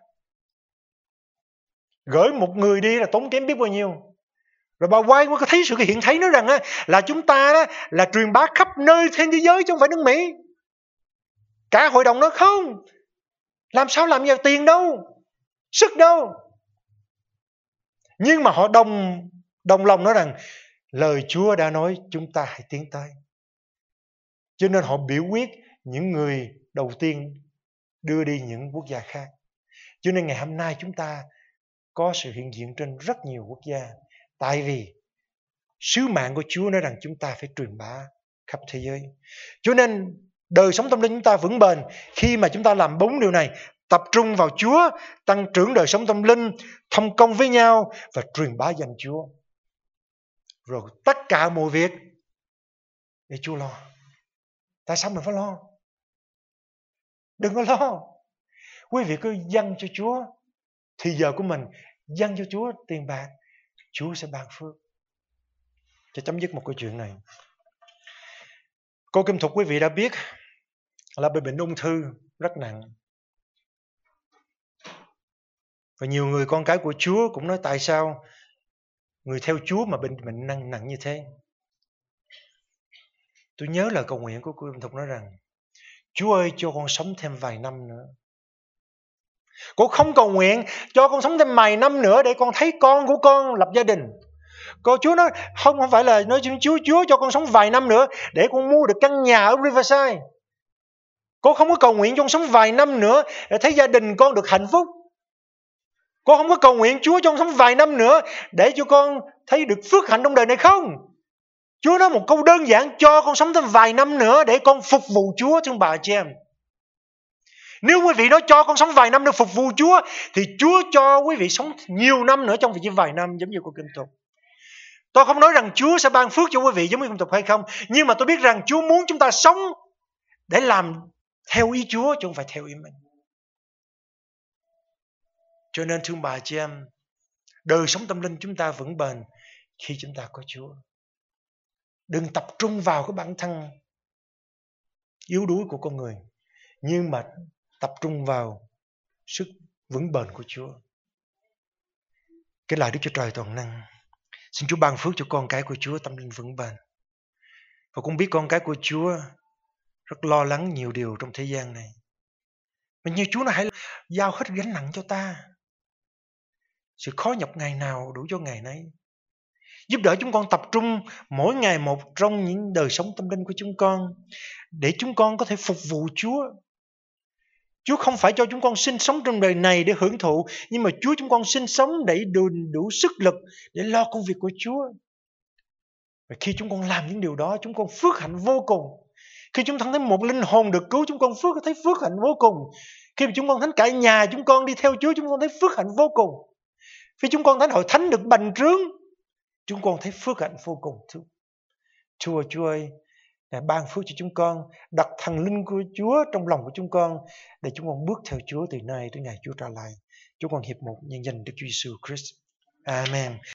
Gửi một người đi là tốn kém biết bao nhiêu. Rồi bà White mới có thấy sự hiện thấy nói rằng á, là chúng ta đó, là truyền bá khắp nơi trên thế giới chứ không phải nước Mỹ. Cả hội đồng đó không. Làm sao làm nhiều tiền đâu, sức đâu. Nhưng mà họ đồng đồng lòng nói rằng lời Chúa đã nói chúng ta hãy tiến tới. Cho nên họ biểu quyết những người đầu tiên đưa đi những quốc gia khác. Cho nên ngày hôm nay chúng ta có sự hiện diện trên rất nhiều quốc gia. Tại vì sứ mạng của Chúa nói rằng chúng ta phải truyền bá khắp thế giới. Cho nên đời sống tâm linh chúng ta vững bền khi mà chúng ta làm bốn điều này: tập trung vào Chúa, tăng trưởng đời sống tâm linh, thông công với nhau và truyền bá danh Chúa. Rồi tất cả mọi việc để Chúa lo. Tại sao mình phải lo? Đừng có lo. Quý vị cứ dâng cho Chúa thì giờ của mình, dâng cho Chúa tiền bạc, Chúa sẽ ban phước. Cho chấm dứt một câu chuyện này. Cô Kim Thục quý vị đã biết là bị bệnh ung thư rất nặng. Và nhiều người con cái của Chúa cũng nói tại sao người theo Chúa mà bệnh bệnh nặng nặng như thế. Tôi nhớ lời cầu nguyện của cô Kim Thục nói rằng Chúa ơi cho con sống thêm vài năm nữa. Cô không cầu nguyện cho con sống thêm vài năm nữa để con thấy con của con lập gia đình. Cô Chúa nói không không phải là nói Chúa Chúa cho con sống vài năm nữa để con mua được căn nhà ở Riverside. Cô không có cầu nguyện cho con sống vài năm nữa để thấy gia đình con được hạnh phúc. Cô không có cầu nguyện Chúa cho con sống vài năm nữa để cho con thấy được phước hạnh trong đời này không. Chúa nói một câu đơn giản, cho con sống thêm vài năm nữa để con phục vụ Chúa thưa bà chị em. Nếu quý vị nói cho con sống vài năm để phục vụ Chúa thì Chúa cho quý vị sống nhiều năm nữa trong chỉ vài năm giống như cô Kim Thục. Tôi không nói rằng Chúa sẽ ban phước cho quý vị giống như Kim Thục hay không, nhưng mà tôi biết rằng Chúa muốn chúng ta sống để làm theo ý Chúa chứ không phải theo ý mình. Cho nên thưa bà chị em, đời sống tâm linh chúng ta vững bền khi chúng ta có Chúa. Đừng tập trung vào cái bản thân yếu đuối của con người, nhưng mà tập trung vào sức vững bền của Chúa. Cái lời Đức Chúa Trời toàn năng, xin Chúa ban phước cho con cái của Chúa tâm linh vững bền. Và cũng biết con cái của Chúa rất lo lắng nhiều điều trong thế gian này. Mà như Chúa nó hãy giao hết gánh nặng cho ta. Sự khó nhọc ngày nào đủ cho ngày nấy. Giúp đỡ chúng con tập trung mỗi ngày một trong những đời sống tâm linh của chúng con, để chúng con có thể phục vụ Chúa. Chúa không phải cho chúng con sinh sống trong đời này để hưởng thụ, nhưng mà Chúa chúng con sinh sống để đủ, đủ sức lực để lo công việc của Chúa. Và khi chúng con làm những điều đó, chúng con phước hạnh vô cùng. Khi chúng con thấy một linh hồn được cứu, chúng con phước thấy phước hạnh vô cùng. Khi mà chúng con thấy cả nhà chúng con đi theo Chúa, chúng con thấy phước hạnh vô cùng. Khi chúng con thấy hội thánh được bành trướng, chúng con thấy phước hạnh vô cùng. Chúa, Chúa ơi, Ngài ban phước cho chúng con, đặt thần linh của Chúa trong lòng của chúng con, để chúng con bước theo Chúa từ nay tới ngày Chúa trở lại. Chúng con hiệp một nhân danh Đức Chúa Giêsu Christ. Amen.